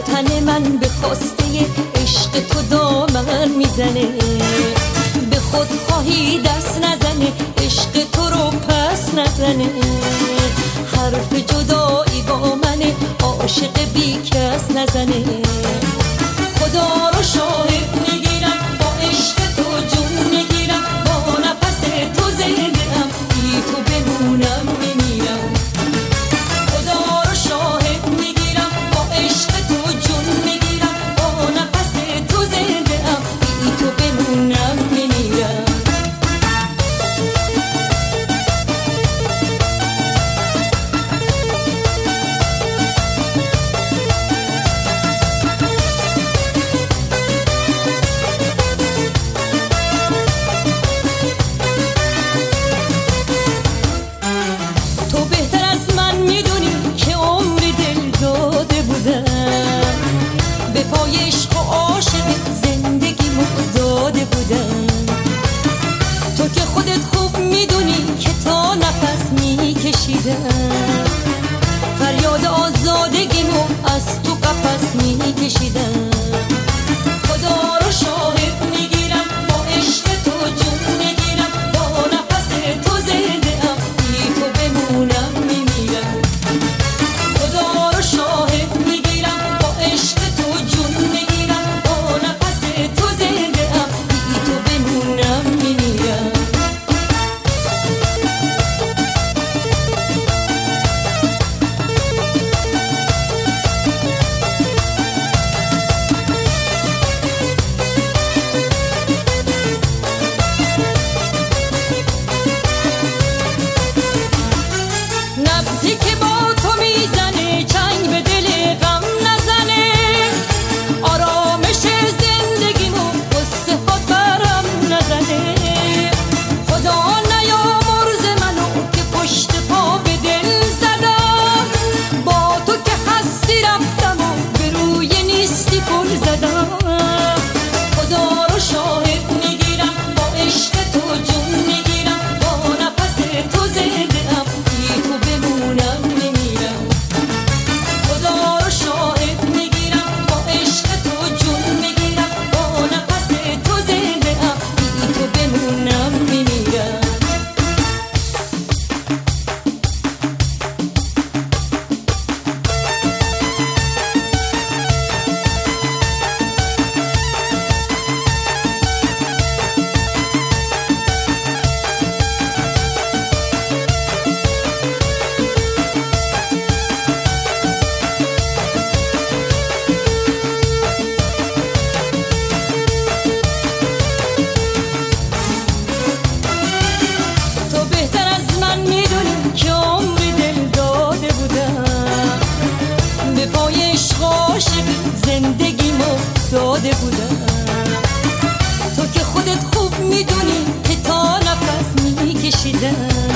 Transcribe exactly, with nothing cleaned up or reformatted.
تن من به خواسته عشق تو دامن میزنه، به خود خواهی دست نزنه، عشق تو رو پس نزنه. حرف جدایی با منه، عاشق بی کس نزنه. خدا رو شاهد میگیرم، با عشق تو جون میگیرم، با نفس تو زنده ام، بی تو بمونم میمیرم. خدا رو شاهد میگیرم، با عشق تو جون میگیرم، با نفس تو زنده ام، بی تو بمونم میمیرم. تو بهتر از من میدونی که عمری دل داده بودم، به پای عشق و عاشق زندگیمو داده بودم. تو که خودت خوب میدونی که تا نفس میکشیدم، فریاد آزادگیمو از تو قفس میکشیدم. خدا رو شاهد میگیرم، با عشق تو جون میگیرم، با نفس تو زنده ام، بی تو بمونم میمیرم. خدا رو شاهد میگیرم، با عشق تو جون میگیرم، با نفس تو زنده ام، بی تو بمونم میمیرم. نبضی که با تو میزنه، چنگ به دل غم نزنه، آرامش زندگیمو قصه ها برم نزنه. خدا نیامرز منو که پشت پا به دل زدم، با تو که هستی رفتم و به روی نیستی پل زدم. خدا رو شاهد میگیرم، با عشق تو جون میگیرم، با نفس تو زنده ام، بی تو بمونم میمیرم. خدا رو شاهد میگیرم، با عشق تو جون میگیرم، با نفس تو زنده ام، بی تو بمونم میمیرم. تو بهتر از من میدونی که عمری دل داده بودم، به پای عشق و عاشق زندگیمو داده بودم. تو که خودت خوب میدونی که تا نفس میکشیدم،